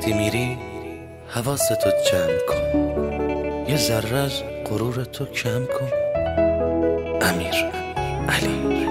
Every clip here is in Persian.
وقتی میری حواستو جمع کن، یه ذره از غرورتو کم کن. امیر علی.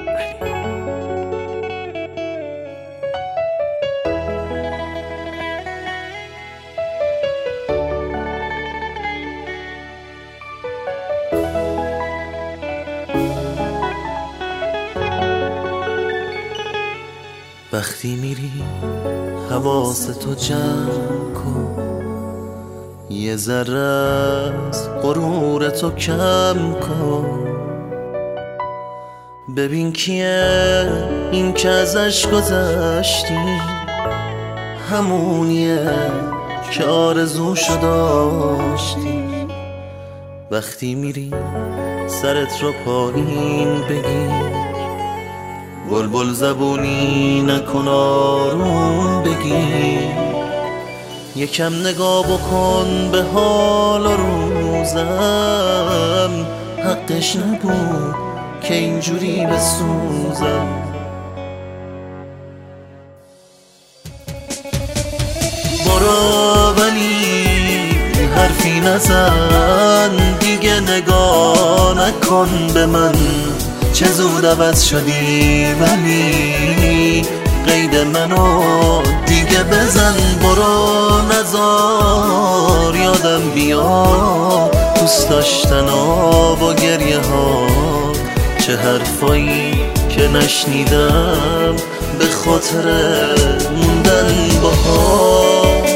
وقتی میری حواستو جمع کن، یه ذره از غرورتو کم کن. ببین کیه این که ازش گذشتی، همونیه که آرزوشو داشتی. وقتی میری سرت رو پایین بگیر، بلبل زبونی نکن آروم بگیر. یکم نگاه بکن به حال و روزم، حقش نبود که اینجوری بسوزم. برو ولی حرفی نزن، دیگه نگاه نکن به من. چه زود عوض شدی ولی قید منو دیگه بزن. برو نزار یادم بیا دوست داشتنا با گریه ها. چه حرفایی که نشنیدم به خاطر موندن باها.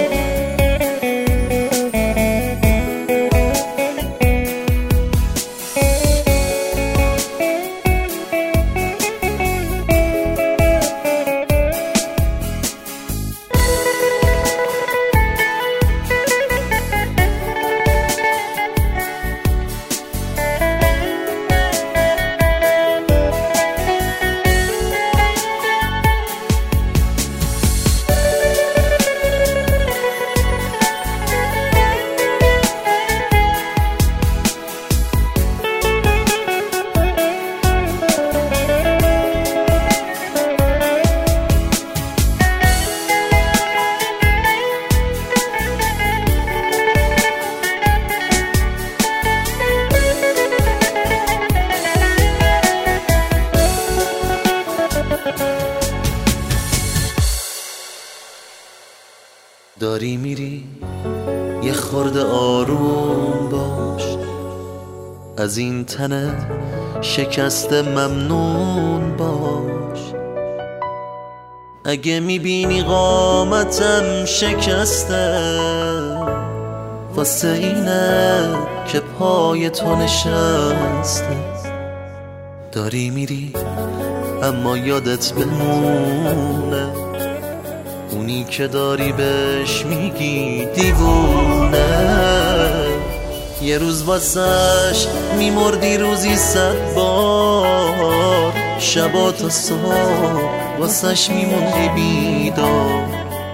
داری میری یه خورده آروم باش، از این تنه شکسته ممنون باش. اگه میبینی قامتم شکسته، واسه اینه که پای تو نشسته. داری میری اما یادت بمونه اونی که داری بهش میگی دیوونه. یه روز واسش میمردی روزی 100 بار، شبا تا صبح واسش میموندی بیدار.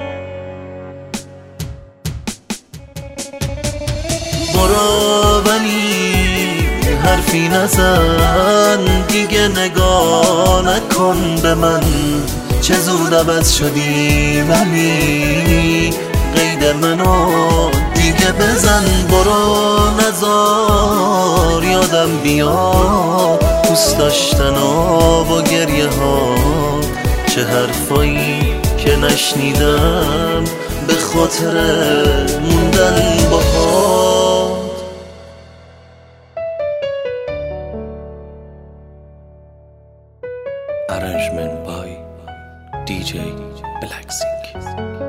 برو ولی حرفی نزن، دیگه نگاه نکن به من. چه زود عوض شدی ولی قید منو دیگه بزن. برو نزار یادم بیا دوست داشتنا با گریه ها. چه حرفایی که نشنیدم به خاطر موندن باهات. Arrangement by DJ Black Sink.